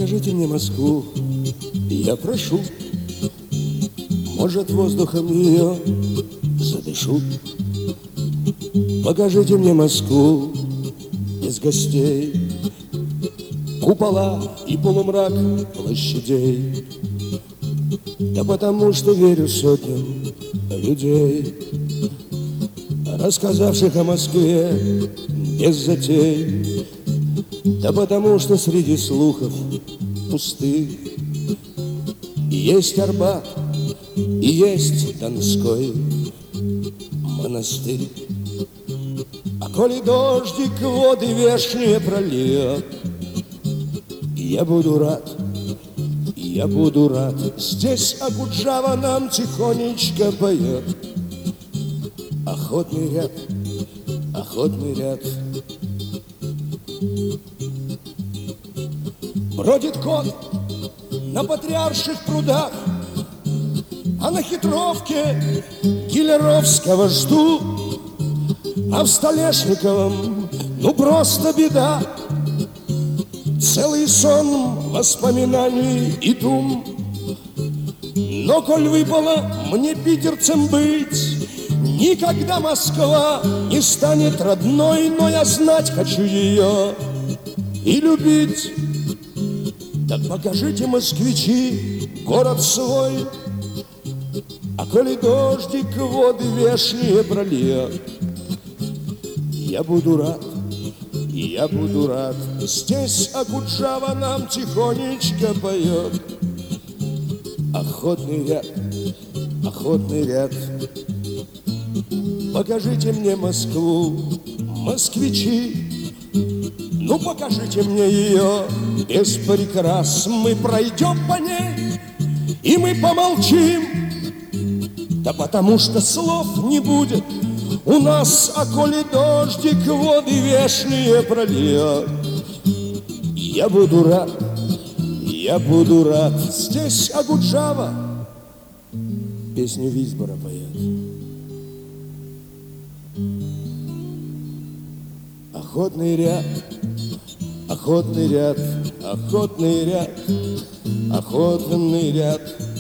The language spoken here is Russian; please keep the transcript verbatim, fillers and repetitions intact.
Покажите мне Москву, я прошу. Может, воздухом ее задышу. Покажите мне Москву без гостей, купола и полумрак площадей. Да потому что верю сотням людей, рассказавших о Москве без затей. Да потому что среди слухов пустых есть Арбат и есть Донской монастырь. А коли дождик воды вешние прольет, я буду рад, я буду рад. Здесь Акуджава нам тихонечко поет. Охотный ряд, охотный ряд. Бродит кот на Патриарших прудах, а на Хитровке Гилеровского жду. А в Столешниковом ну просто беда, целый сон воспоминаний и дум. Но коль выпало мне питерцем быть, никогда Москва не станет родной. Но я знать хочу ее и любить. Так покажите, москвичи, город свой. А коли дождик воды вешние прольет, я буду рад, я буду рад. Здесь Акуджава нам тихонечко поет. Охотный ряд, охотный ряд. Покажите мне Москву, москвичи. Ну покажите мне ее без прикрас. Мы пройдем по ней и мы помолчим. Да потому что слов не будет у нас. А коли дождик воды вешние прольет, я буду рад, я буду рад. Здесь Акуджава песню Висбора поет. Охотный ряд, охотный ряд, охотный ряд, охотный ряд.